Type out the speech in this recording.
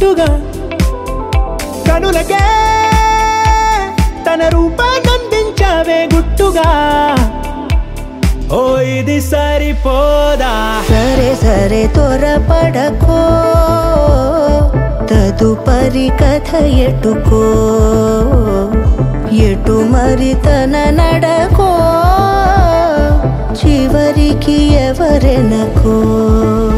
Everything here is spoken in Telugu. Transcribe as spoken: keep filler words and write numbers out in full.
గుట్టుగా కనులకే తన రూపాన్నందించావే గుట్టుగా ఓ ఇది సరిపోదా సరే సరే త్వరపడకో తదుపరి కథ ఎటుకో ఎటు మరి తన నడకో చివరికి ఎవరెనకో